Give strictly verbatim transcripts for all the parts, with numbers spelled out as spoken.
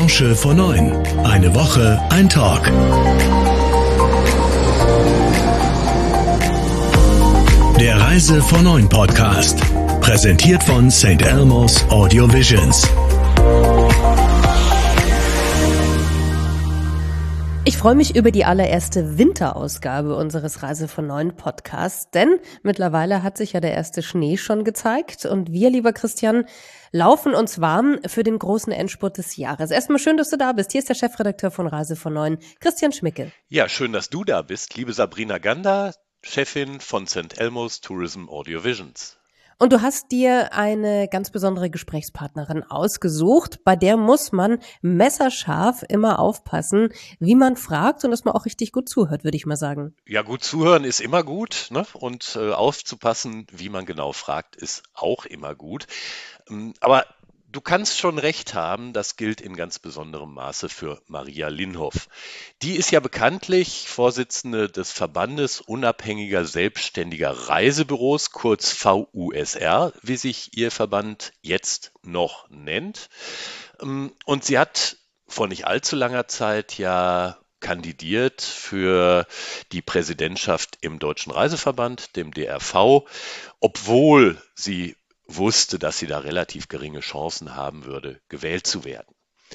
Branche vor neun. Eine Woche, ein Talk. Der Reise vor neun Podcast. Präsentiert von Sankt Elmo's Audio Visions. Ich freue mich über die allererste Winterausgabe unseres Reise von neun Podcasts, denn mittlerweile hat sich ja der erste Schnee schon gezeigt und wir, lieber Christian, laufen uns warm für den großen Endspurt des Jahres. Erstmal schön, dass du da bist. Hier ist der Chefredakteur von Reise von neun, Christian Schmicke. Ja, schön, dass du da bist, liebe Sabrina Gander, Chefin von Sankt Elmo's Tourism Audio Visions. Und du hast dir eine ganz besondere Gesprächspartnerin ausgesucht, bei der muss man messerscharf immer aufpassen, wie man fragt und dass man auch richtig gut zuhört, würde ich mal sagen. Ja, gut zuhören ist immer gut, ne? Und äh, aufzupassen, wie man genau fragt, ist auch immer gut. Ähm, aber du kannst schon recht haben, das gilt in ganz besonderem Maße für Maria Linhoff. Die ist ja bekanntlich Vorsitzende des Verbandes unabhängiger selbstständiger Reisebüros, kurz V U S R, wie sich ihr Verband jetzt noch nennt. Und sie hat vor nicht allzu langer Zeit ja kandidiert für die Präsidentschaft im Deutschen Reiseverband, dem D R V, obwohl sie wusste, dass sie da relativ geringe Chancen haben würde, gewählt zu werden.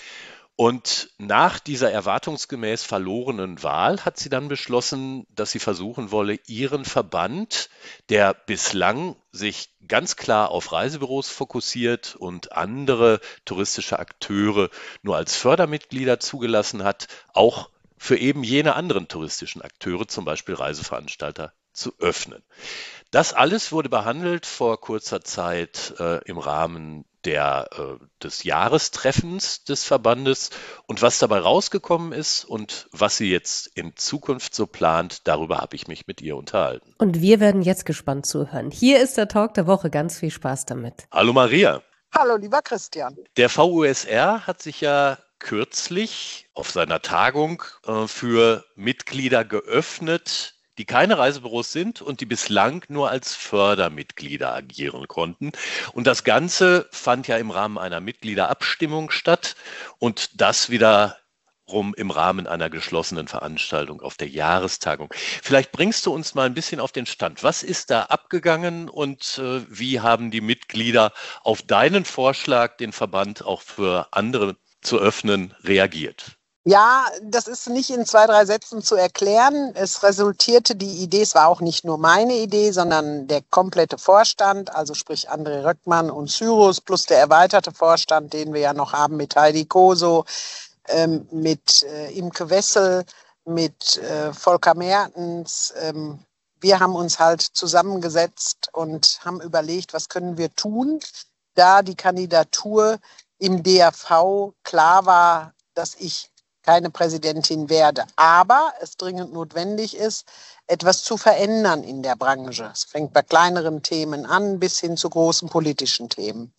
Und nach dieser erwartungsgemäß verlorenen Wahl hat sie dann beschlossen, dass sie versuchen wolle, ihren Verband, der bislang sich ganz klar auf Reisebüros fokussiert und andere touristische Akteure nur als Fördermitglieder zugelassen hat, auch für eben jene anderen touristischen Akteure, zum Beispiel Reiseveranstalter, zu öffnen. Das alles wurde behandelt vor kurzer Zeit äh, im Rahmen der, äh, des Jahrestreffens des Verbandes. Und was dabei rausgekommen ist und was sie jetzt in Zukunft so plant, darüber habe ich mich mit ihr unterhalten. Und wir werden jetzt gespannt zuhören. Hier ist der Talk der Woche. Ganz viel Spaß damit. Hallo Maria. Hallo lieber Christian. Der V U S R hat sich ja kürzlich auf seiner Tagung äh, für Mitglieder geöffnet, die keine Reisebüros sind und die bislang nur als Fördermitglieder agieren konnten. Und das Ganze fand ja im Rahmen einer Mitgliederabstimmung statt und das wiederum im Rahmen einer geschlossenen Veranstaltung auf der Jahrestagung. Vielleicht bringst du uns mal ein bisschen auf den Stand. Was ist da abgegangen und äh, wie haben die Mitglieder auf deinen Vorschlag, den Verband auch für andere zu öffnen, reagiert? Ja, das ist nicht in zwei, drei Sätzen zu erklären. Es resultierte die Idee, es war auch nicht nur meine Idee, sondern der komplette Vorstand, also sprich André Röckmann und Cyrus, plus der erweiterte Vorstand, den wir ja noch haben mit Heidi Koso, ähm, mit äh, Imke Wessel, mit äh, Volker Mertens. Ähm, wir haben uns halt zusammengesetzt und haben überlegt, was können wir tun, da die Kandidatur im D R V klar war, dass ich keine Präsidentin werde, aber es dringend notwendig ist, etwas zu verändern in der Branche. Es fängt bei kleineren Themen an bis hin zu großen politischen Themen.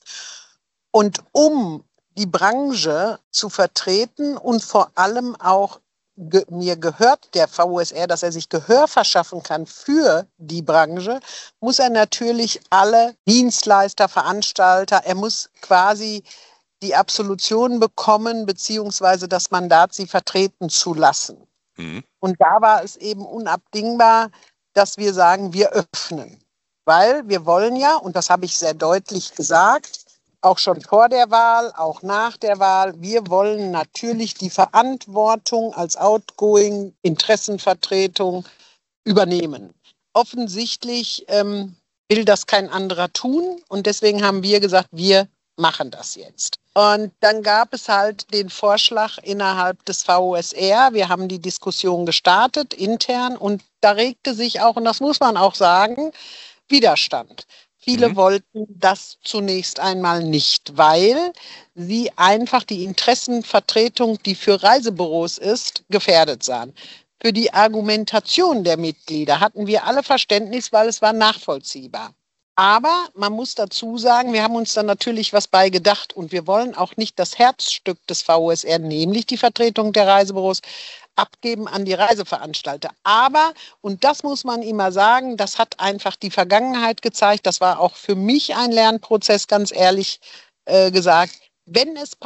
Und um die Branche zu vertreten und vor allem auch, ge- mir gehört der V U S R, dass er sich Gehör verschaffen kann für die Branche, muss er natürlich alle Dienstleister, Veranstalter, er muss quasi die Absolution bekommen, beziehungsweise das Mandat, sie vertreten zu lassen. Mhm. Und da war es eben unabdingbar, dass wir sagen, wir öffnen. Weil wir wollen ja, und das habe ich sehr deutlich gesagt, auch schon vor der Wahl, auch nach der Wahl, wir wollen natürlich die Verantwortung als outgoing Interessenvertretung übernehmen. Offensichtlich ähm, will das kein anderer tun und deswegen haben wir gesagt, wir machen das jetzt. Und dann gab es halt den Vorschlag innerhalb des V U S R. Wir haben die Diskussion gestartet, intern, und da regte sich auch, und das muss man auch sagen, Widerstand. Viele mhm. wollten das zunächst einmal nicht, weil sie einfach die Interessenvertretung, die für Reisebüros ist, gefährdet sahen. Für die Argumentation der Mitglieder hatten wir alle Verständnis, weil es war nachvollziehbar. Aber man muss dazu sagen, wir haben uns dann natürlich was bei gedacht und wir wollen auch nicht das Herzstück des V U S R, nämlich die Vertretung der Reisebüros, abgeben an die Reiseveranstalter. Aber, und das muss man immer sagen, das hat einfach die Vergangenheit gezeigt, das war auch für mich ein Lernprozess, ganz ehrlich äh, gesagt, Wenn es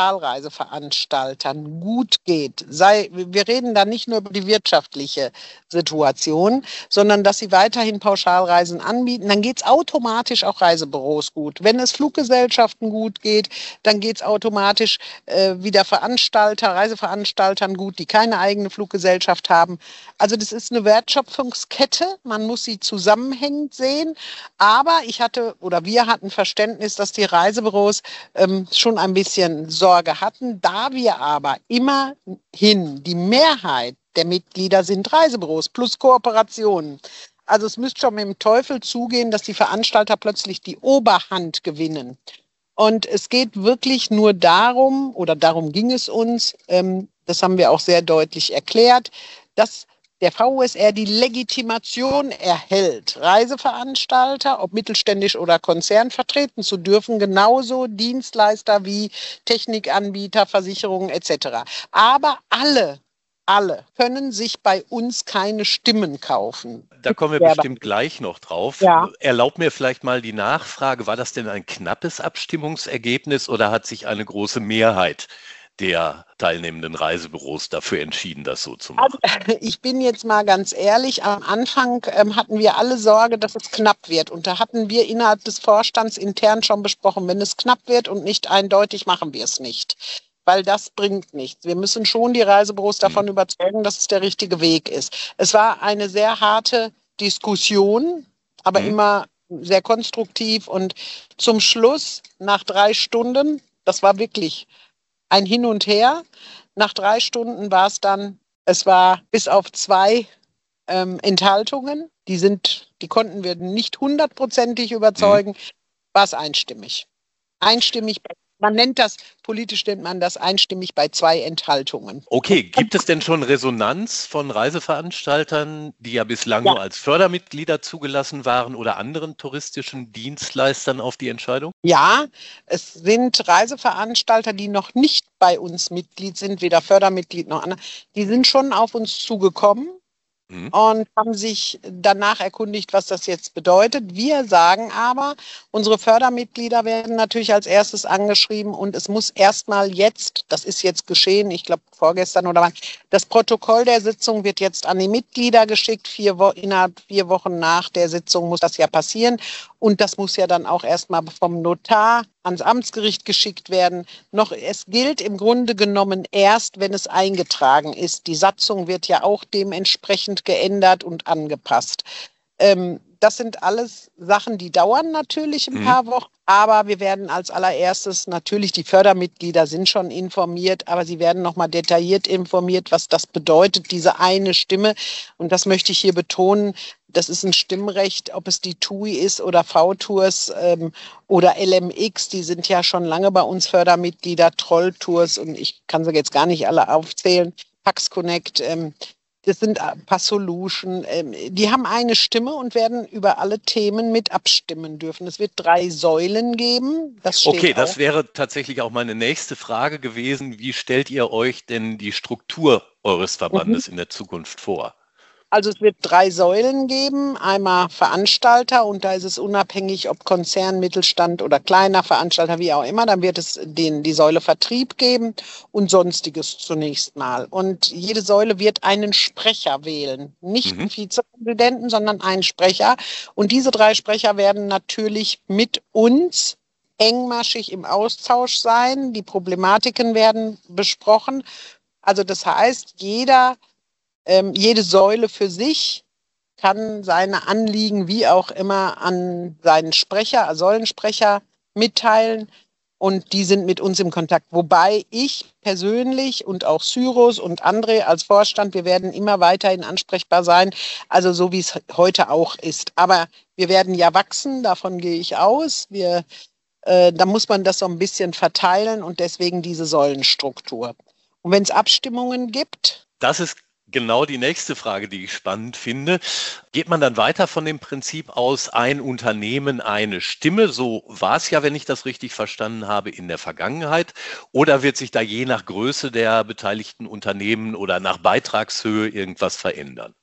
Pauschalreiseveranstaltern gut geht, sei, wir reden da nicht nur über die wirtschaftliche Situation, sondern dass sie weiterhin Pauschalreisen anbieten, dann geht es automatisch auch Reisebüros gut. Wenn es Fluggesellschaften gut geht, dann geht es automatisch äh, wieder Veranstalter, Reiseveranstaltern gut, die keine eigene Fluggesellschaft haben. Also das ist eine Wertschöpfungskette, man muss sie zusammenhängend sehen, aber ich hatte oder wir hatten Verständnis, dass die Reisebüros ähm, schon ein bisschen Sorge hatten. Da wir aber immerhin die Mehrheit der Mitglieder sind Reisebüros plus Kooperationen. Also es müsste schon mit dem Teufel zugehen, dass die Veranstalter plötzlich die Oberhand gewinnen. Und es geht wirklich nur darum, oder darum ging es uns, ähm, das haben wir auch sehr deutlich erklärt, dass der V U S R die Legitimation erhält, Reiseveranstalter, ob mittelständisch oder Konzern, vertreten zu dürfen, genauso Dienstleister wie Technikanbieter, Versicherungen et cetera. Aber alle, alle können sich bei uns keine Stimmen kaufen. Da kommen wir bestimmt gleich noch drauf. Ja. Erlaub mir vielleicht mal die Nachfrage, war das denn ein knappes Abstimmungsergebnis oder hat sich eine große Mehrheit der teilnehmenden Reisebüros dafür entschieden, das so zu machen? Also, ich bin jetzt mal ganz ehrlich, am Anfang ähm, hatten wir alle Sorge, dass es knapp wird. Und da hatten wir innerhalb des Vorstands intern schon besprochen, wenn es knapp wird und nicht eindeutig, machen wir es nicht. Weil das bringt nichts. Wir müssen schon die Reisebüros davon mhm. überzeugen, dass es der richtige Weg ist. Es war eine sehr harte Diskussion, aber mhm. immer sehr konstruktiv. Und zum Schluss, nach drei Stunden, das war wirklich ein Hin und Her. Nach drei Stunden war es dann, es war bis auf zwei ähm, Enthaltungen, die sind, die konnten wir nicht hundertprozentig überzeugen, mhm. war es einstimmig. Einstimmig, man nennt das, politisch nennt man das einstimmig bei zwei Enthaltungen. Okay, gibt es denn schon Resonanz von Reiseveranstaltern, die ja bislang ja. nur als Fördermitglieder zugelassen waren oder anderen touristischen Dienstleistern auf die Entscheidung? Ja, es sind Reiseveranstalter, die noch nicht bei uns Mitglied sind, weder Fördermitglied noch andere, die sind schon auf uns zugekommen. Mhm. Und haben sich danach erkundigt, was das jetzt bedeutet. Wir sagen aber, unsere Fördermitglieder werden natürlich als erstes angeschrieben und es muss erstmal jetzt, das ist jetzt geschehen, ich glaube vorgestern oder wann, das Protokoll der Sitzung wird jetzt an die Mitglieder geschickt. Vier Wo- innerhalb vier Wochen nach der Sitzung muss das ja passieren. Und das muss ja dann auch erstmal vom Notar ans Amtsgericht geschickt werden. Noch, es gilt im Grunde genommen erst, wenn es eingetragen ist. Die Satzung wird ja auch dementsprechend geändert und angepasst. Ähm, das sind alles Sachen, die dauern natürlich ein mhm. paar Wochen. Aber wir werden als allererstes, natürlich die Fördermitglieder sind schon informiert, aber sie werden nochmal detailliert informiert, was das bedeutet, diese eine Stimme. Und das möchte ich hier betonen. Das ist ein Stimmrecht, ob es die T U I ist oder V-Tours ähm, oder L M X. Die sind ja schon lange bei uns Fördermitglieder, Troll-Tours und ich kann sie jetzt gar nicht alle aufzählen. Pax Connect, ähm, das sind Passolution. Ähm, die haben eine Stimme und werden über alle Themen mit abstimmen dürfen. Es wird drei Säulen geben. Das steht okay, auch. Das wäre tatsächlich auch meine nächste Frage gewesen. Wie stellt ihr euch denn die Struktur eures Verbandes mhm. in der Zukunft vor? Also es wird drei Säulen geben, einmal Veranstalter und da ist es unabhängig, ob Konzern, Mittelstand oder kleiner Veranstalter, wie auch immer, dann wird es den, die Säule Vertrieb geben und Sonstiges zunächst mal. Und jede Säule wird einen Sprecher wählen, nicht mhm. einen Vizepräsidenten, sondern einen Sprecher. Und diese drei Sprecher werden natürlich mit uns engmaschig im Austausch sein, die Problematiken werden besprochen. Also das heißt, jeder Ähm, jede Säule für sich kann seine Anliegen wie auch immer an seinen Sprecher, Säulensprecher mitteilen und die sind mit uns im Kontakt. Wobei ich persönlich und auch Cyrus und André als Vorstand, wir werden immer weiterhin ansprechbar sein, also so wie es heute auch ist. Aber wir werden ja wachsen, davon gehe ich aus. Wir, äh, da muss man das so ein bisschen verteilen und deswegen diese Säulenstruktur. Und wenn es Abstimmungen gibt? Das ist genau die nächste Frage, die ich spannend finde. Geht man dann weiter von dem Prinzip aus, ein Unternehmen, eine Stimme? So war es ja, wenn ich das richtig verstanden habe, in der Vergangenheit. Oder wird sich da je nach Größe der beteiligten Unternehmen oder nach Beitragshöhe irgendwas verändern?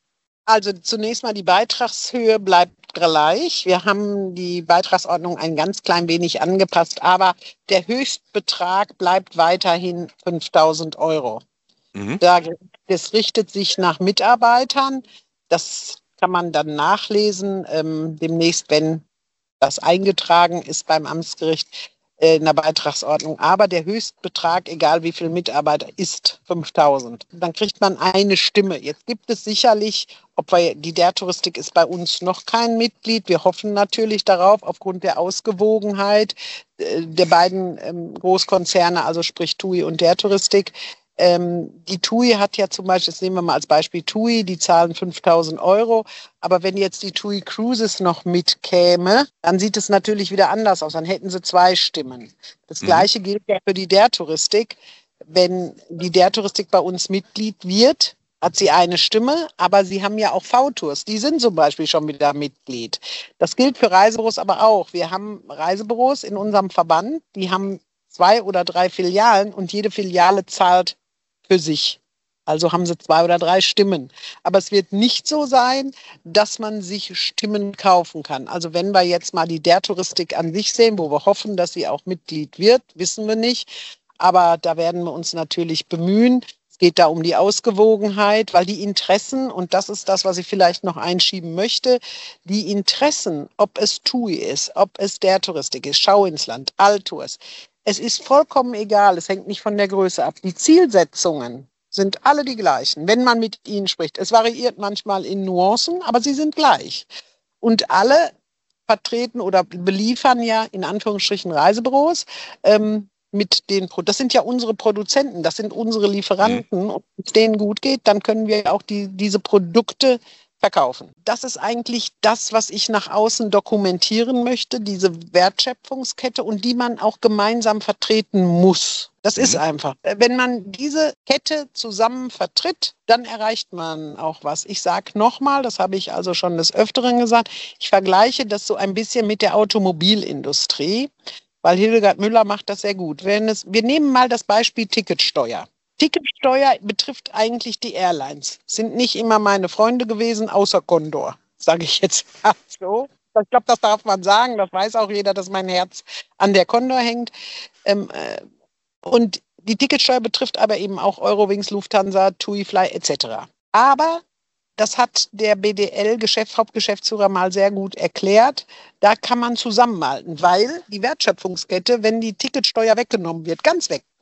Also zunächst mal die Beitragshöhe bleibt gleich. Wir haben die Beitragsordnung ein ganz klein wenig angepasst, aber der Höchstbetrag bleibt weiterhin fünftausend Euro. Mhm. Das richtet sich nach Mitarbeitern. Das kann man dann nachlesen, ähm, demnächst, wenn das eingetragen ist beim Amtsgericht äh, in der Beitragsordnung. Aber der Höchstbetrag, egal wie viele Mitarbeiter, ist fünftausend. Dann kriegt man eine Stimme. Jetzt gibt es sicherlich, ob wir, die der Touristik ist bei uns noch kein Mitglied. Wir hoffen natürlich darauf, aufgrund der Ausgewogenheit äh, der beiden ähm, Großkonzerne, also sprich T U I und der Touristik. Ähm, die T U I hat ja zum Beispiel, das nehmen wir mal als Beispiel T U I, die zahlen fünftausend Euro. Aber wenn jetzt die T U I Cruises noch mitkäme, dann sieht es natürlich wieder anders aus. Dann hätten sie zwei Stimmen. Das mhm. Gleiche gilt ja für die der Touristik. Wenn die der Touristik bei uns Mitglied wird, hat sie eine Stimme, aber sie haben ja auch V-Tours. Die sind zum Beispiel schon wieder Mitglied. Das gilt für Reisebüros aber auch. Wir haben Reisebüros in unserem Verband, die haben zwei oder drei Filialen und jede Filiale zahlt für sich. Also haben sie zwei oder drei Stimmen. Aber es wird nicht so sein, dass man sich Stimmen kaufen kann. Also wenn wir jetzt mal die der Touristik an sich sehen, wo wir hoffen, dass sie auch Mitglied wird, wissen wir nicht. Aber da werden wir uns natürlich bemühen. Es geht da um die Ausgewogenheit, weil die Interessen, und das ist das, was ich vielleicht noch einschieben möchte, die Interessen, ob es T U I ist, ob es der Touristik ist, Schau ins Land, Alltours, es ist vollkommen egal, es hängt nicht von der Größe ab. Die Zielsetzungen sind alle die gleichen, wenn man mit ihnen spricht. Es variiert manchmal in Nuancen, aber sie sind gleich. Und alle vertreten oder beliefern ja in Anführungsstrichen Reisebüros ähm, mit den, Pro- das sind ja unsere Produzenten, das sind unsere Lieferanten. Mhm. Und wenn es denen gut geht, dann können wir auch die, diese Produkte verkaufen. Das ist eigentlich das, was ich nach außen dokumentieren möchte, diese Wertschöpfungskette, und die man auch gemeinsam vertreten muss. Das mhm. ist einfach. Wenn man diese Kette zusammen vertritt, dann erreicht man auch was. Ich sage nochmal, das habe ich also schon des Öfteren gesagt, ich vergleiche das so ein bisschen mit der Automobilindustrie, weil Hildegard Müller macht das sehr gut. Wenn es, wir nehmen mal das Beispiel Ticketsteuer. Ticketsteuer betrifft eigentlich die Airlines. Sind nicht immer meine Freunde gewesen, außer Condor, sage ich jetzt mal so. Ich glaube, das darf man sagen. Das weiß auch jeder, dass mein Herz an der Condor hängt. Ähm, äh, und die Ticketsteuer betrifft aber eben auch Eurowings, Lufthansa, TUI, Fly et cetera. Aber das hat der B D L-Hauptgeschäftsführer mal sehr gut erklärt. Da kann man zusammenhalten, weil die Wertschöpfungskette, wenn die Ticketsteuer weggenommen wird, ganz weg,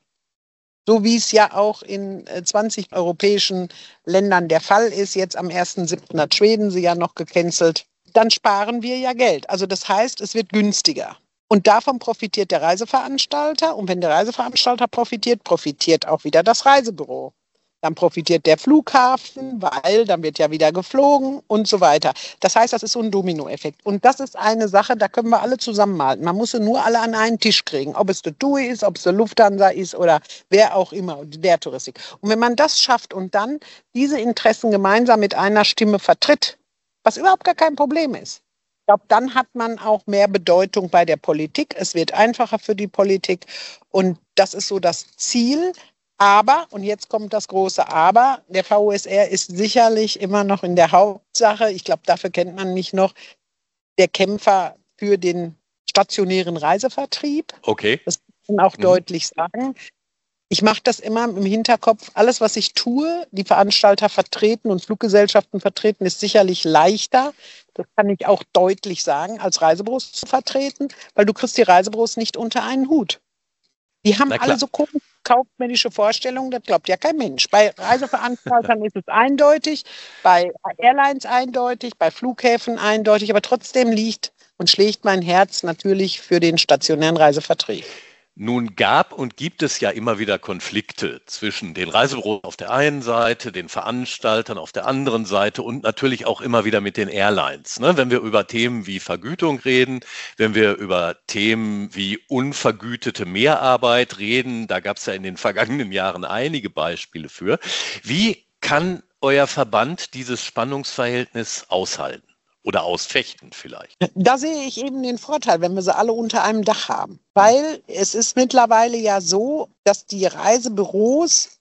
so wie es ja auch in zwanzig europäischen Ländern der Fall ist. Jetzt am ersten siebten hat Schweden sie ja noch gecancelt. Dann sparen wir ja Geld. Also das heißt, es wird günstiger. Und davon profitiert der Reiseveranstalter. Und wenn der Reiseveranstalter profitiert, profitiert auch wieder das Reisebüro. Dann profitiert der Flughafen, weil dann wird ja wieder geflogen und so weiter. Das heißt, das ist so ein Dominoeffekt. Und das ist eine Sache, da können wir alle zusammenhalten. Man muss sie nur alle an einen Tisch kriegen. Ob es der T U I ist, ob es der Lufthansa ist oder wer auch immer, der Touristik. Und wenn man das schafft und dann diese Interessen gemeinsam mit einer Stimme vertritt, was überhaupt gar kein Problem ist, ich glaube, dann hat man auch mehr Bedeutung bei der Politik. Es wird einfacher für die Politik. Und das ist so das Ziel. Aber, und jetzt kommt das große Aber, der V U S R ist sicherlich immer noch in der Hauptsache, ich glaube, dafür kennt man mich noch, der Kämpfer für den stationären Reisevertrieb. Okay. Das kann man auch mhm. deutlich sagen. Ich mache das immer im Hinterkopf. Alles, was ich tue, die Veranstalter vertreten und Fluggesellschaften vertreten, ist sicherlich leichter. Das kann ich auch deutlich sagen, als Reisebüros zu vertreten, weil du kriegst die Reisebüros nicht unter einen Hut. Die haben alle so komische kaufmännische Vorstellungen, das glaubt ja kein Mensch. Bei Reiseveranstaltern ist es eindeutig, bei Airlines eindeutig, bei Flughäfen eindeutig, aber trotzdem liegt und schlägt mein Herz natürlich für den stationären Reisevertrieb. Nun gab und gibt es ja immer wieder Konflikte zwischen den Reisebüros auf der einen Seite, den Veranstaltern auf der anderen Seite und natürlich auch immer wieder mit den Airlines. Ne? Wenn wir über Themen wie Vergütung reden, wenn wir über Themen wie unvergütete Mehrarbeit reden, da gab es ja in den vergangenen Jahren einige Beispiele für. Wie kann euer Verband dieses Spannungsverhältnis aushalten? Oder ausfechten vielleicht. Da sehe ich eben den Vorteil, wenn wir sie alle unter einem Dach haben. Weil es ist mittlerweile ja so, dass die Reisebüros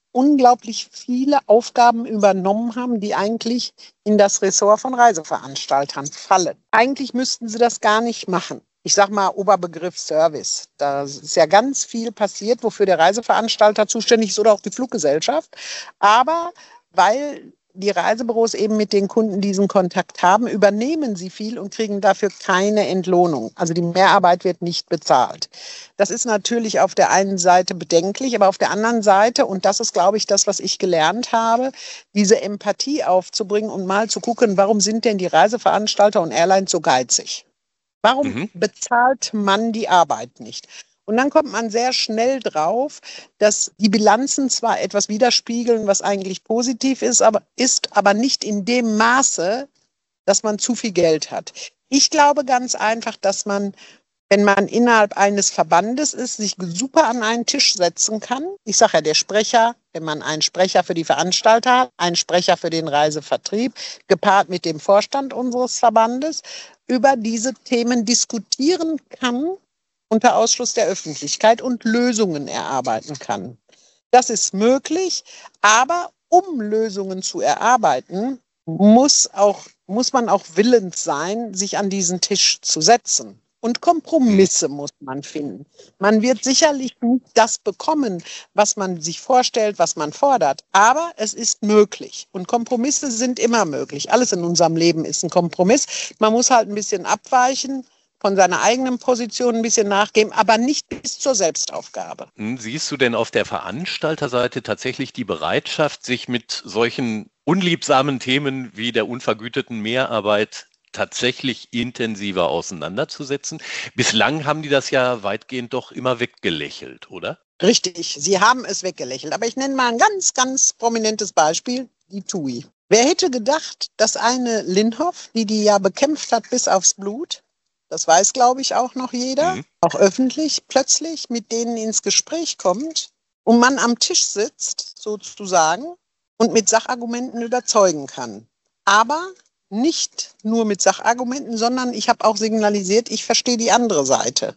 unglaublich viele Aufgaben übernommen haben, die eigentlich in das Ressort von Reiseveranstaltern fallen. Eigentlich müssten sie das gar nicht machen. Ich sage mal Oberbegriff Service. Da ist ja ganz viel passiert, wofür der Reiseveranstalter zuständig ist oder auch die Fluggesellschaft. Aber weil die Reisebüros eben mit den Kunden diesen Kontakt haben, übernehmen sie viel und kriegen dafür keine Entlohnung. Also die Mehrarbeit wird nicht bezahlt. Das ist natürlich auf der einen Seite bedenklich, aber auf der anderen Seite, und das ist, glaube ich, das, was ich gelernt habe, diese Empathie aufzubringen und mal zu gucken, warum sind denn die Reiseveranstalter und Airlines so geizig? Warum Mhm. bezahlt man die Arbeit nicht? Und dann kommt man sehr schnell drauf, dass die Bilanzen zwar etwas widerspiegeln, was eigentlich positiv ist, aber ist aber nicht in dem Maße, dass man zu viel Geld hat. Ich glaube ganz einfach, dass man, wenn man innerhalb eines Verbandes ist, sich super an einen Tisch setzen kann. Ich sage ja, der Sprecher, wenn man einen Sprecher für die Veranstalter hat, einen Sprecher für den Reisevertrieb, gepaart mit dem Vorstand unseres Verbandes, über diese Themen diskutieren kann, unter Ausschluss der Öffentlichkeit und Lösungen erarbeiten kann. Das ist möglich, aber um Lösungen zu erarbeiten, muss, auch, muss man auch willens sein, sich an diesen Tisch zu setzen. Und Kompromisse muss man finden. Man wird sicherlich nicht das bekommen, was man sich vorstellt, was man fordert. Aber es ist möglich. Und Kompromisse sind immer möglich. Alles in unserem Leben ist ein Kompromiss. Man muss halt ein bisschen abweichen, von seiner eigenen Position ein bisschen nachgeben, aber nicht bis zur Selbstaufgabe. Hm, Siehst du denn auf der Veranstalterseite tatsächlich die Bereitschaft, sich mit solchen unliebsamen Themen wie der unvergüteten Mehrarbeit tatsächlich intensiver auseinanderzusetzen? Bislang haben die das ja weitgehend doch immer weggelächelt, oder? Richtig, Sie haben es weggelächelt. Aber ich nenne mal ein ganz, ganz prominentes Beispiel, die T U I. Wer hätte gedacht, dass eine Linhoff, die die ja bekämpft hat bis aufs Blut, das weiß, glaube ich, auch noch jeder, Mhm. auch öffentlich, plötzlich mit denen ins Gespräch kommt und man am Tisch sitzt, sozusagen, und mit Sachargumenten überzeugen kann. Aber nicht nur mit Sachargumenten, sondern ich habe auch signalisiert, ich verstehe die andere Seite.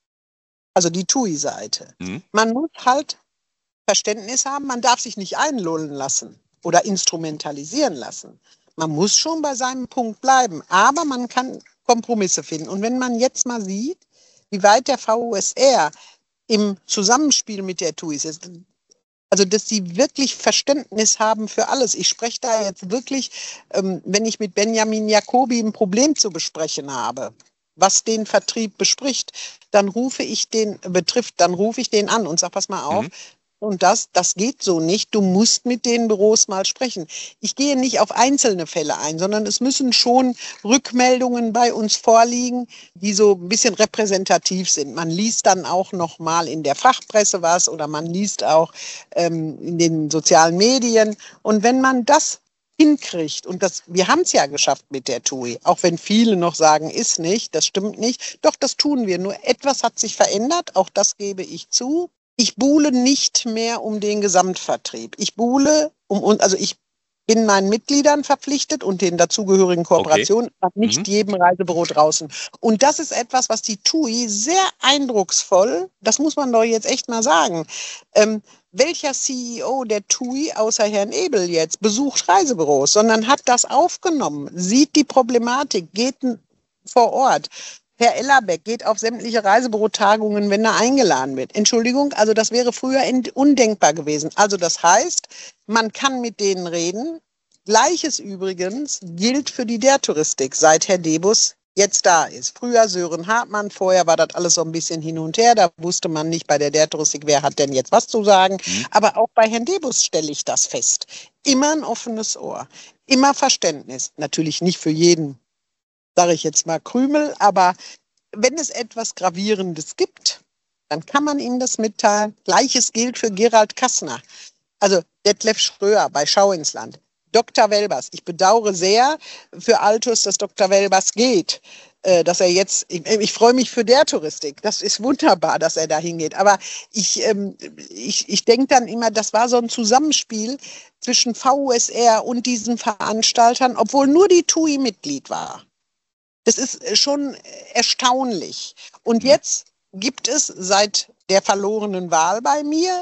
Also die T U I-Seite. Mhm. Man muss halt Verständnis haben, man darf sich nicht einlullen lassen oder instrumentalisieren lassen. Man muss schon bei seinem Punkt bleiben, aber man kann Kompromisse finden. Und wenn man jetzt mal sieht, wie weit der V U S R im Zusammenspiel mit der T U I ist, also dass sie wirklich Verständnis haben für alles. Ich spreche da jetzt wirklich, ähm, wenn ich mit Benjamin Jacobi ein Problem zu besprechen habe, was den Vertrieb bespricht, dann rufe ich den, betrifft, dann rufe ich den an und sage, pass mal auf, Mhm. und das, das geht so nicht. Du musst mit den Büros mal sprechen. Ich gehe nicht auf einzelne Fälle ein, sondern es müssen schon Rückmeldungen bei uns vorliegen, die so ein bisschen repräsentativ sind. Man liest dann auch noch mal in der Fachpresse was oder man liest auch ähm, in den sozialen Medien. Und wenn man das hinkriegt, und das, wir haben es ja geschafft mit der T U I, auch wenn viele noch sagen, ist nicht, das stimmt nicht. Doch, das tun wir. Nur etwas hat sich verändert, auch das gebe ich zu. Ich buhle nicht mehr um den Gesamtvertrieb. Ich buhle um, also ich bin meinen Mitgliedern verpflichtet und den dazugehörigen Kooperationen, aber nicht Mhm. jedem Reisebüro draußen. Und das ist etwas, was die T U I sehr eindrucksvoll, das muss man doch jetzt echt mal sagen, ähm, welcher C E O der T U I, außer Herrn Ebel jetzt, besucht Reisebüros, sondern hat das aufgenommen, sieht die Problematik, geht vor Ort. Herr Ellerbeck geht auf sämtliche Reisebürotagungen, wenn er eingeladen wird. Entschuldigung, also das wäre früher undenkbar gewesen. Also das heißt, man kann mit denen reden. Gleiches übrigens gilt für die D E R-Touristik, seit Herr Debus jetzt da ist. Früher Sören Hartmann, vorher war das alles so ein bisschen hin und her. Da wusste man nicht bei der D E R-Touristik, wer hat denn jetzt was zu sagen. Mhm. Aber auch bei Herrn Debus stelle ich das fest. Immer ein offenes Ohr, immer Verständnis. Natürlich nicht für jeden, sage ich jetzt mal, Krümel, aber wenn es etwas Gravierendes gibt, dann kann man ihm das mitteilen. Gleiches gilt für Gerald Kassner, also Detlef Schröer bei Schau ins Land. Doktor Welbers, ich bedauere sehr für Altus, dass Doktor Welbers geht, äh, dass er jetzt, ich, ich freue mich für der Touristik, das ist wunderbar, dass er da hingeht, aber ich, ähm, ich, ich denke dann immer, das war so ein Zusammenspiel zwischen V U S R und diesen Veranstaltern, obwohl nur die T U I Mitglied war. Das ist schon erstaunlich. Und Mhm. jetzt gibt es seit der verlorenen Wahl bei mir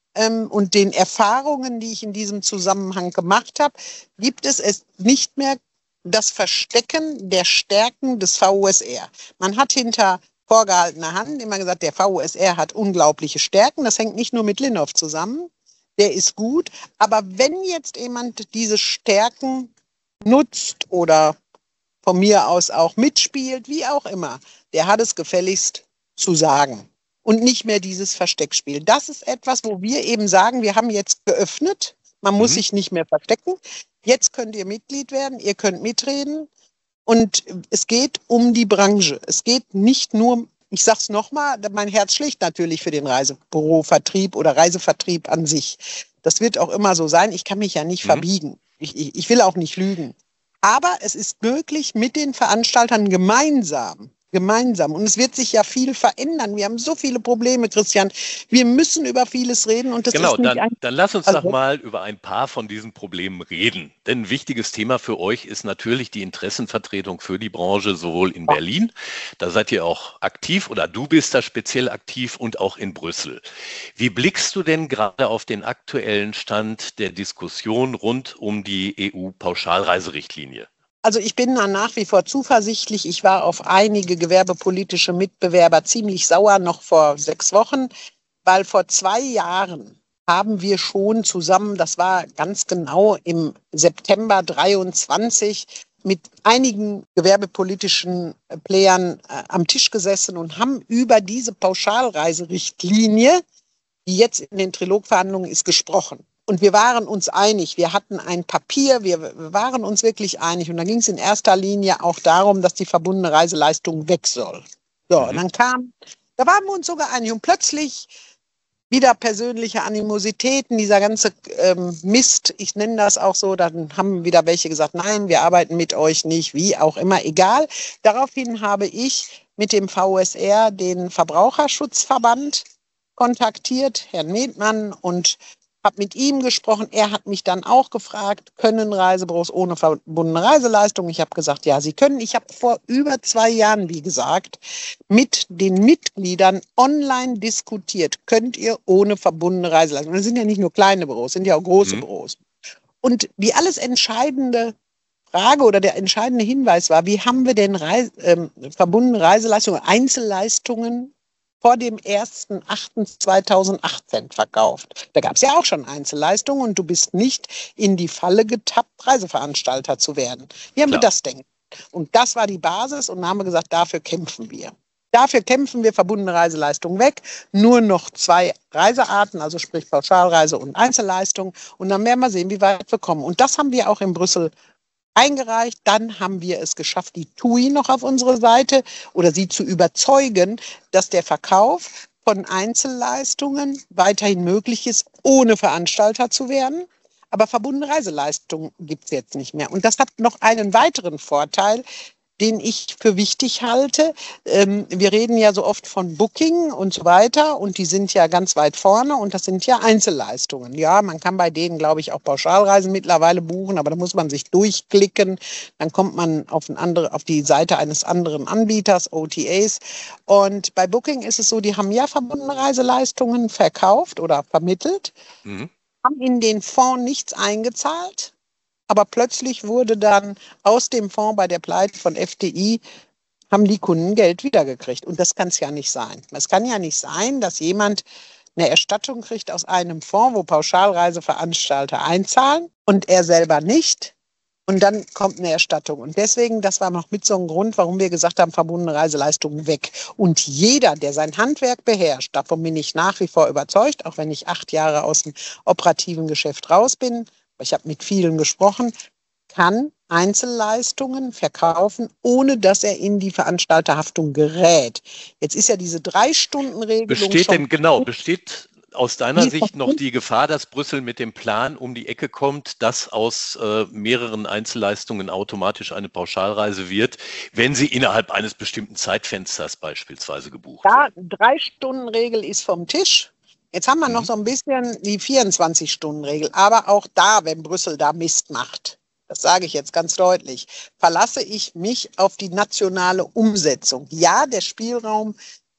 ähm, und den Erfahrungen, die ich in diesem Zusammenhang gemacht habe, gibt es es nicht mehr das Verstecken der Stärken des V U S R. Man hat hinter vorgehaltener Hand immer gesagt, der V U S R hat unglaubliche Stärken. Das hängt nicht nur mit Linhoff zusammen. Der ist gut. Aber wenn jetzt jemand diese Stärken nutzt oder von mir aus auch mitspielt, wie auch immer, der hat es gefälligst zu sagen. Und nicht mehr dieses Versteckspiel. Das ist etwas, wo wir eben sagen, wir haben jetzt geöffnet. Man muss mhm. sich nicht mehr verstecken. Jetzt könnt ihr Mitglied werden, ihr könnt mitreden. Und es geht um die Branche. Es geht nicht nur, ich sage es nochmal, mein Herz schlägt natürlich für den Reisebürovertrieb oder Reisevertrieb an sich. Das wird auch immer so sein. Ich kann mich ja nicht mhm. verbiegen. Ich, ich, ich will auch nicht lügen. Aber es ist möglich, mit den Veranstaltern gemeinsam Gemeinsam. Und es wird sich ja viel verändern. Wir haben so viele Probleme, Christian. Wir müssen über vieles reden. Und das genau, ist nicht dann, ein dann lass uns also, doch mal über ein paar von diesen Problemen reden. Denn ein wichtiges Thema für euch ist natürlich die Interessenvertretung für die Branche, sowohl in Berlin, da seid ihr auch aktiv, oder du bist da speziell aktiv, und auch in Brüssel. Wie blickst du denn gerade auf den aktuellen Stand der Diskussion rund um die E U-Pauschalreiserichtlinie? Also ich bin da nach wie vor zuversichtlich. Ich war auf einige gewerbepolitische Mitbewerber ziemlich sauer noch vor sechs Wochen, weil vor zwei Jahren haben wir schon zusammen, das war ganz genau im September dreiundzwanzig, mit einigen gewerbepolitischen Playern äh, am Tisch gesessen und haben über diese Pauschalreiserichtlinie, die jetzt in den Trilogverhandlungen ist, gesprochen. Und wir waren uns einig, wir hatten ein Papier, wir waren uns wirklich einig. Und da ging es in erster Linie auch darum, dass die verbundene Reiseleistung weg soll. So, und dann kam, da waren wir uns sogar einig. Und plötzlich wieder persönliche Animositäten, dieser ganze ähm, Mist, ich nenne das auch so, dann haben wieder welche gesagt, nein, wir arbeiten mit euch nicht, wie auch immer, egal. Daraufhin habe ich mit dem V U S R den Verbraucherschutzverband kontaktiert, Herrn Medmann, und habe mit ihm gesprochen. Er hat mich dann auch gefragt, können Reisebüros ohne verbundene Reiseleistung? Ich habe gesagt, ja, sie können. Ich habe vor über zwei Jahren, wie gesagt, mit den Mitgliedern online diskutiert. Könnt ihr ohne verbundene Reiseleistung? Das sind ja nicht nur kleine Büros, sind ja auch große mhm. Büros. Und die alles entscheidende Frage oder der entscheidende Hinweis war, wie haben wir denn Reise, ähm, verbundene Reiseleistungen, Einzelleistungen vor dem ersten achten zweitausendachtzehn verkauft. Da gab es ja auch schon Einzelleistungen und du bist nicht in die Falle getappt, Reiseveranstalter zu werden. Wie haben Klar. wir das denn? Und das war die Basis, und dann haben wir gesagt, dafür kämpfen wir. Dafür kämpfen wir, verbundene Reiseleistung weg, nur noch zwei Reisearten, also sprich Pauschalreise und Einzelleistung, und dann werden wir sehen, wie weit wir kommen. Und das haben wir auch in Brüssel eingereicht. Dann haben wir es geschafft, die T U I noch auf unsere Seite oder sie zu überzeugen, dass der Verkauf von Einzelleistungen weiterhin möglich ist, ohne Veranstalter zu werden. Aber verbundene Reiseleistungen gibt es jetzt nicht mehr. Und das hat noch einen weiteren Vorteil, den ich für wichtig halte. Ähm, wir reden ja so oft von Booking und so weiter, und die sind ja ganz weit vorne, und das sind ja Einzelleistungen. Ja, man kann bei denen, glaube ich, auch Pauschalreisen mittlerweile buchen, aber da muss man sich durchklicken. Dann kommt man auf, ein andere, auf die Seite eines anderen Anbieters, O T As. Und bei Booking ist es so, die haben ja verbundene Reiseleistungen verkauft oder vermittelt, mhm. haben in den Fonds nichts eingezahlt. Aber plötzlich wurde dann aus dem Fonds bei der Pleite von F D I, haben die Kunden Geld wiedergekriegt. Und das kann es ja nicht sein. Es kann ja nicht sein, dass jemand eine Erstattung kriegt aus einem Fonds, wo Pauschalreiseveranstalter einzahlen und er selber nicht. Und dann kommt eine Erstattung. Und deswegen, das war noch mit so einem Grund, warum wir gesagt haben, verbundene Reiseleistungen weg. Und jeder, der sein Handwerk beherrscht, davon bin ich nach wie vor überzeugt, auch wenn ich acht Jahre aus dem operativen Geschäft raus bin, ich habe mit vielen gesprochen, kann Einzelleistungen verkaufen, ohne dass er in die Veranstalterhaftung gerät. Jetzt ist ja diese Drei-Stunden-Regelung Besteht schon... denn, genau, besteht aus deiner Sicht noch die Gefahr, dass Brüssel mit dem Plan um die Ecke kommt, dass aus äh, mehreren Einzelleistungen automatisch eine Pauschalreise wird, wenn sie innerhalb eines bestimmten Zeitfensters beispielsweise gebucht wird? Ja, Drei-Stunden-Regel ist vom Tisch. Jetzt haben wir noch so ein bisschen die vierundzwanzig-Stunden-Regel. Aber auch da, wenn Brüssel da Mist macht, das sage ich jetzt ganz deutlich, verlasse ich mich auf die nationale Umsetzung. Ja, der Spielraum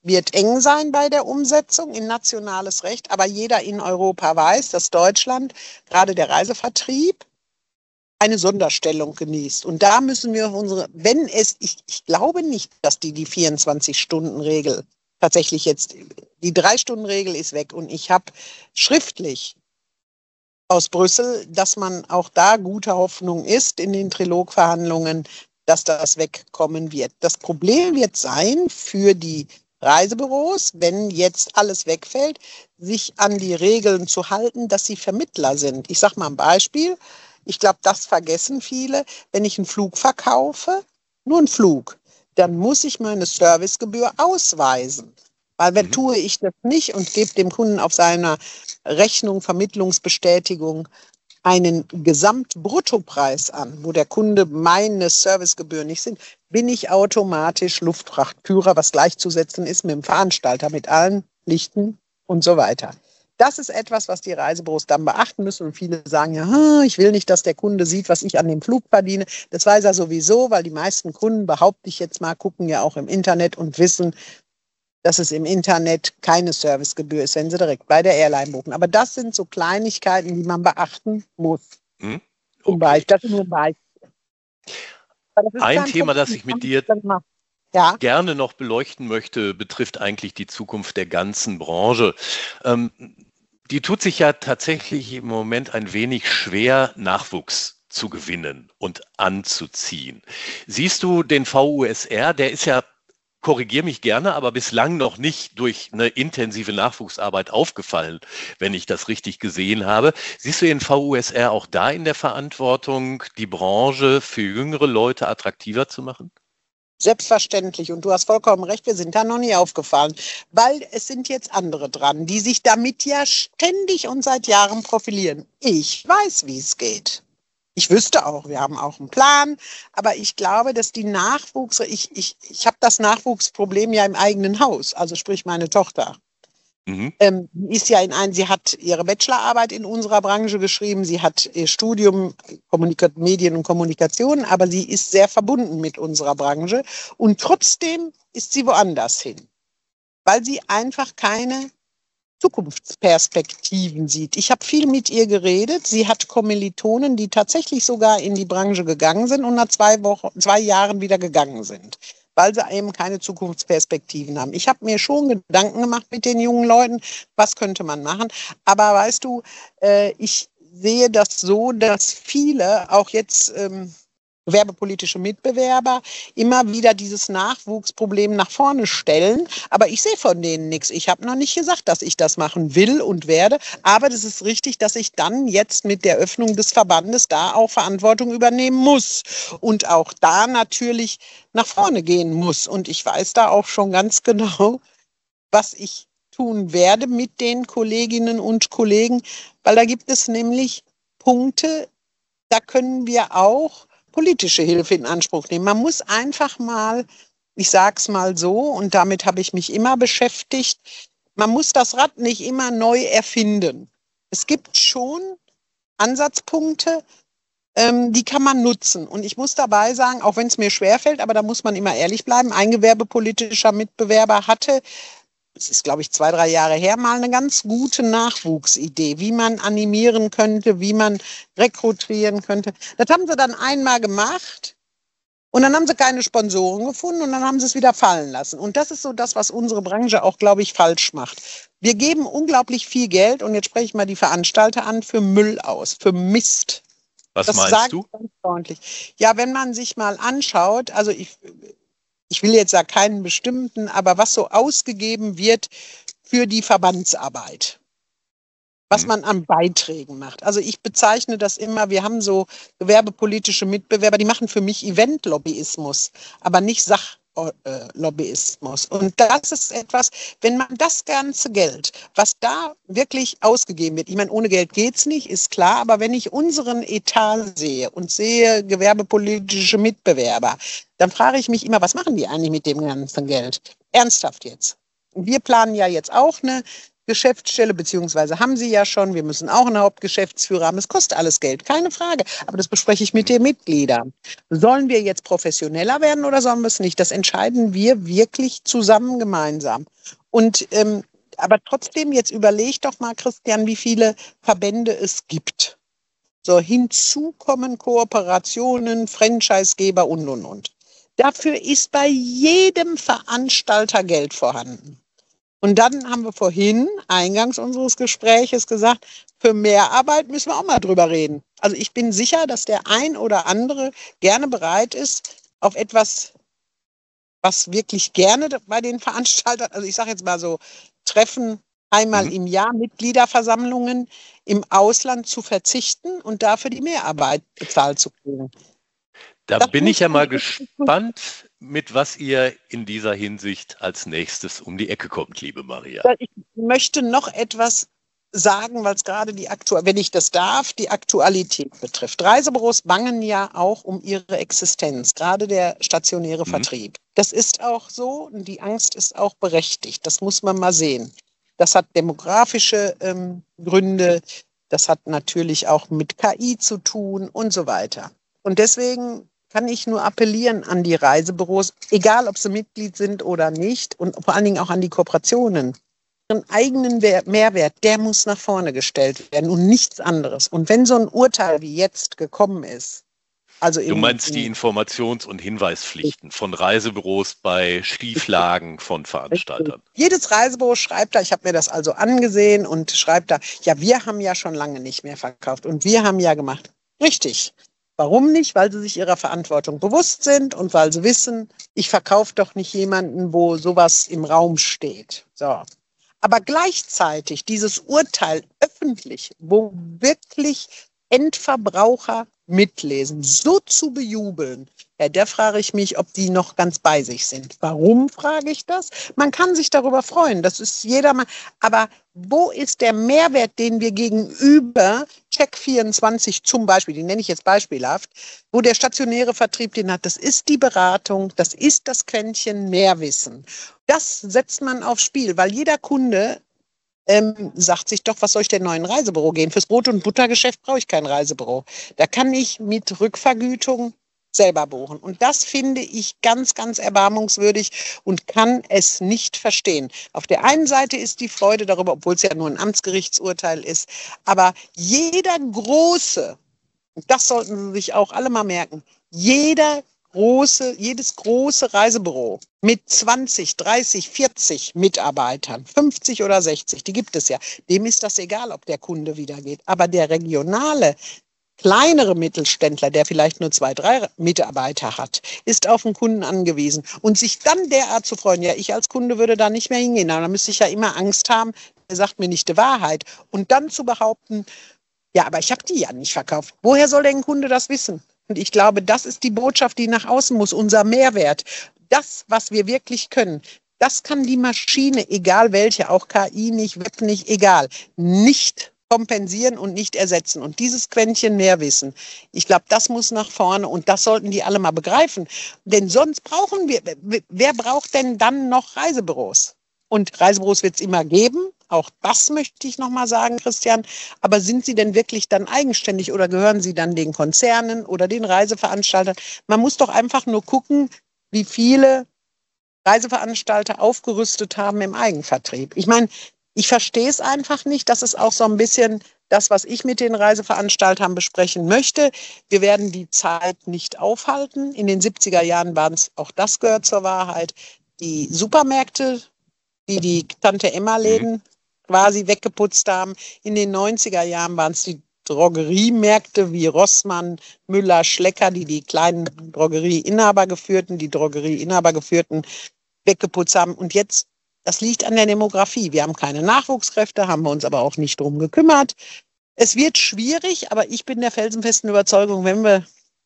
wird eng sein bei der Umsetzung in nationales Recht, aber jeder in Europa weiß, dass Deutschland, gerade der Reisevertrieb, eine Sonderstellung genießt. Und da müssen wir unsere, wenn es, ich, ich glaube nicht, dass die die vierundzwanzig-Stunden-Regel tatsächlich jetzt, die drei-Stunden-Regel ist weg. Und ich habe schriftlich aus Brüssel, dass man auch da guter Hoffnung ist in den Trilogverhandlungen, dass das wegkommen wird. Das Problem wird sein für die Reisebüros, wenn jetzt alles wegfällt, sich an die Regeln zu halten, dass sie Vermittler sind. Ich sage mal ein Beispiel. Ich glaube, das vergessen viele. Wenn ich einen Flug verkaufe, nur einen Flug, dann muss ich meine Servicegebühr ausweisen. Weil wenn mhm. tue ich das nicht und gebe dem Kunden auf seiner Rechnung, Vermittlungsbestätigung einen Gesamtbruttopreis an, wo der Kunde meine Servicegebühren nicht sind, bin ich automatisch Luftfrachtführer, was gleichzusetzen ist mit dem Veranstalter, mit allen Pflichten und so weiter. Das ist etwas, was die Reisebüros dann beachten müssen. Und viele sagen ja, ich will nicht, dass der Kunde sieht, was ich an dem Flug verdiene. Das weiß er sowieso, weil die meisten Kunden, behaupte ich jetzt mal, gucken ja auch im Internet und wissen, dass es im Internet keine Servicegebühr ist, wenn sie direkt bei der Airline buchen. Aber das sind so Kleinigkeiten, die man beachten muss. Hm? Zum Okay. Beispiel, das ist nur ein Beispiel. Das Ein Thema, das ich mit dir ja. gerne noch beleuchten möchte, betrifft eigentlich die Zukunft der ganzen Branche. Ähm, die tut sich ja tatsächlich im Moment ein wenig schwer, Nachwuchs zu gewinnen und anzuziehen. Siehst du den V U S R, der ist ja, korrigiere mich gerne, aber bislang noch nicht durch eine intensive Nachwuchsarbeit aufgefallen, wenn ich das richtig gesehen habe. Siehst du den V U S R auch da in der Verantwortung, die Branche für jüngere Leute attraktiver zu machen? Selbstverständlich. Und du hast vollkommen recht, wir sind da noch nie aufgefallen. Weil es sind jetzt andere dran, die sich damit ja ständig und seit Jahren profilieren. Ich weiß, wie es geht. Ich wüsste auch, wir haben auch einen Plan, aber ich glaube, dass die Nachwuchs, ich, ich, ich habe das Nachwuchsproblem ja im eigenen Haus, also sprich meine Tochter. Mhm. Ähm, ist ja in ein, sie hat ihre Bachelorarbeit in unserer Branche geschrieben, sie hat ihr Studium Kommunika- Medien und Kommunikation, aber sie ist sehr verbunden mit unserer Branche und trotzdem ist sie woanders hin, weil sie einfach keine Zukunftsperspektiven sieht. Ich habe viel mit ihr geredet. Sie hat Kommilitonen, die tatsächlich sogar in die Branche gegangen sind und nach zwei Wochen, zwei Jahren wieder gegangen sind, weil sie eben keine Zukunftsperspektiven haben. Ich habe mir schon Gedanken gemacht mit den jungen Leuten, was könnte man machen. Aber weißt du, äh, ich sehe das so, dass viele auch jetzt ähm, gewerbepolitische Mitbewerber immer wieder dieses Nachwuchsproblem nach vorne stellen. Aber ich sehe von denen nichts. Ich habe noch nicht gesagt, dass ich das machen will und werde. Aber das ist richtig, dass ich dann jetzt mit der Öffnung des Verbandes da auch Verantwortung übernehmen muss. Und auch da natürlich nach vorne gehen muss. Und ich weiß da auch schon ganz genau, was ich tun werde mit den Kolleginnen und Kollegen. Weil da gibt es nämlich Punkte, da können wir auch politische Hilfe in Anspruch nehmen. Man muss einfach mal, ich sage es mal so, und damit habe ich mich immer beschäftigt, man muss das Rad nicht immer neu erfinden. Es gibt schon Ansatzpunkte, ähm, die kann man nutzen. Und ich muss dabei sagen, auch wenn es mir schwerfällt, aber da muss man immer ehrlich bleiben, ein gewerbepolitischer Mitbewerber hatte, es ist, glaube ich, zwei, drei Jahre her, mal eine ganz gute Nachwuchsidee, wie man animieren könnte, wie man rekrutieren könnte. Das haben sie dann einmal gemacht und dann haben sie keine Sponsoren gefunden und dann haben sie es wieder fallen lassen. Und das ist so das, was unsere Branche auch, glaube ich, falsch macht. Wir geben unglaublich viel Geld, und jetzt spreche ich mal die Veranstalter an, für Müll aus, für Mist. Was das meinst du? Ganz freundlich. Ja, wenn man sich mal anschaut, also ich... Ich will jetzt ja keinen bestimmten, aber was so ausgegeben wird für die Verbandsarbeit, was man an Beiträgen macht. Also ich bezeichne das immer, wir haben so gewerbepolitische Mitbewerber, die machen für mich Event-Lobbyismus, aber nicht Sachlobbyismus. Und das ist etwas, wenn man das ganze Geld, was da wirklich ausgegeben wird, ich meine, ohne Geld geht's nicht, ist klar, aber wenn ich unseren Etat sehe und sehe gewerbepolitische Mitbewerber, dann frage ich mich immer, was machen die eigentlich mit dem ganzen Geld? Ernsthaft jetzt. Wir planen ja jetzt auch eine Hauptgeschäftsstelle, beziehungsweise haben sie ja schon, wir müssen auch einen Hauptgeschäftsführer haben. Es kostet alles Geld, keine Frage. Aber das bespreche ich mit den Mitgliedern. Sollen wir jetzt professioneller werden oder sollen wir es nicht? Das entscheiden wir wirklich zusammen gemeinsam. Und ähm, aber trotzdem, jetzt überleg doch mal, Christian, wie viele Verbände es gibt. So, hinzu kommen Kooperationen, Franchisegeber und, und, und. Dafür ist bei jedem Veranstalter Geld vorhanden. Und dann haben wir vorhin, eingangs unseres Gespräches, gesagt, für mehr Arbeit müssen wir auch mal drüber reden. Also ich bin sicher, dass der ein oder andere gerne bereit ist, auf etwas, was wirklich gerne bei den Veranstaltern, also ich sage jetzt mal so, Treffen einmal mhm. im Jahr, Mitgliederversammlungen im Ausland zu verzichten und dafür die Mehrarbeit bezahlt zu kriegen. Da Das bin muss ich ja man mal wirklich gespannt, mit was ihr in dieser Hinsicht als nächstes um die Ecke kommt, liebe Maria. Ich möchte noch etwas sagen, weil es gerade die Aktualität, wenn ich das darf, die Aktualität betrifft. Reisebüros bangen ja auch um ihre Existenz, gerade der stationäre Mhm. Vertrieb. Das ist auch so und die Angst ist auch berechtigt. Das muss man mal sehen. Das hat demografische ähm, Gründe, das hat natürlich auch mit K I zu tun und so weiter. Und deswegen kann ich nur appellieren an die Reisebüros, egal ob sie Mitglied sind oder nicht und vor allen Dingen auch an die Kooperationen. Ihren eigenen Wer- Mehrwert, der muss nach vorne gestellt werden und nichts anderes. Und wenn so ein Urteil wie jetzt gekommen ist, also Du in, meinst die in Informations- und Hinweispflichten von Reisebüros bei Schieflagen von Veranstaltern. jedes Reisebüro schreibt da, ich habe mir das also angesehen und schreibt da, ja, wir haben ja schon lange nicht mehr verkauft und wir haben ja gemacht. Richtig. Warum nicht? Weil sie sich ihrer Verantwortung bewusst sind und weil sie wissen, ich verkaufe doch nicht jemanden, wo sowas im Raum steht. So. Aber gleichzeitig dieses Urteil öffentlich, wo wirklich Endverbraucher mitlesen, so zu bejubeln, ja, da frage ich mich, ob die noch ganz bei sich sind. Warum frage ich das? Man kann sich darüber freuen, das ist jedermann. Aber wo ist der Mehrwert, den wir gegenüber Check vierundzwanzig zum Beispiel, den nenne ich jetzt beispielhaft, wo der stationäre Vertrieb den hat? Das ist die Beratung, das ist das Quäntchen Mehrwissen. Das setzt man aufs Spiel, weil jeder Kunde ähm, sagt sich doch, was soll ich denn neu in ein Reisebüro gehen? Fürs Brot- und Buttergeschäft brauche ich kein Reisebüro. Da kann ich mit Rückvergütung selber buchen. Und das finde ich ganz, ganz erbarmungswürdig und kann es nicht verstehen. Auf der einen Seite ist die Freude darüber, obwohl es ja nur ein Amtsgerichtsurteil ist, aber jeder große, und das sollten Sie sich auch alle mal merken, jeder große, jedes große Reisebüro mit zwanzig, dreißig, vierzig Mitarbeitern, fünfzig oder sechzig, die gibt es ja, dem ist das egal, ob der Kunde wieder geht. Aber der regionale, kleinere Mittelständler, der vielleicht nur zwei, drei Mitarbeiter hat, ist auf den Kunden angewiesen. Und sich dann derart zu freuen, ja, ich als Kunde würde da nicht mehr hingehen, aber da müsste ich ja immer Angst haben, er sagt mir nicht die Wahrheit. Und dann zu behaupten, ja, aber ich habe die ja nicht verkauft. Woher soll denn ein Kunde das wissen? Und ich glaube, das ist die Botschaft, die nach außen muss, unser Mehrwert. Das, was wir wirklich können, das kann die Maschine, egal welche, auch K I nicht, Web nicht, egal, nicht kompensieren und nicht ersetzen. Und dieses Quäntchen Mehrwissen, ich glaube, das muss nach vorne und das sollten die alle mal begreifen. Denn sonst brauchen wir, wer braucht denn dann noch Reisebüros? Und Reisebüros wird es immer geben. Auch das möchte ich nochmal sagen, Christian. Aber sind sie denn wirklich dann eigenständig oder gehören sie dann den Konzernen oder den Reiseveranstaltern? Man muss doch einfach nur gucken, wie viele Reiseveranstalter aufgerüstet haben im Eigenvertrieb. Ich meine, ich verstehe es einfach nicht. Das ist auch so ein bisschen das, was ich mit den Reiseveranstaltern besprechen möchte. Wir werden die Zeit nicht aufhalten. In den siebziger Jahren waren es, auch das gehört zur Wahrheit, die Supermärkte, die die Tante-Emma-Läden mhm. quasi weggeputzt haben. In den neunziger Jahren waren es die Drogeriemärkte wie Rossmann, Müller, Schlecker, die die kleinen Drogerieinhaber geführten, die Drogerieinhaber geführten, weggeputzt haben. Und jetzt, das liegt an der Demografie. Wir haben keine Nachwuchskräfte, haben wir uns aber auch nicht drum gekümmert. Es wird schwierig, aber ich bin der felsenfesten Überzeugung, wenn wir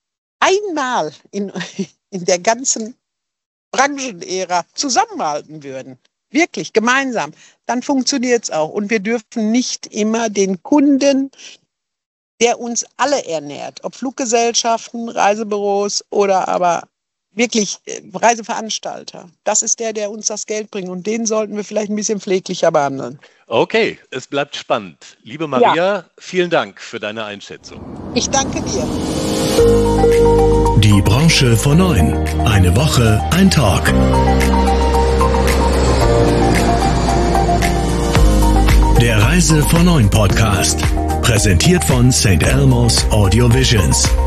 einmal in, in der ganzen Branchenära zusammenhalten würden, wirklich gemeinsam, dann funktioniert es auch. Und wir dürfen nicht immer den Kunden, der uns alle ernährt, ob Fluggesellschaften, Reisebüros oder aber wirklich Reiseveranstalter. Das ist der, der uns das Geld bringt. Und den sollten wir vielleicht ein bisschen pfleglicher behandeln. Okay, es bleibt spannend. Liebe Maria, ja. vielen Dank für deine Einschätzung. Ich danke dir. Die Branche vor neun. Eine Woche, ein Talk. Der Reise vor neun Podcast. Präsentiert von Sankt Elmo's Audio Visions.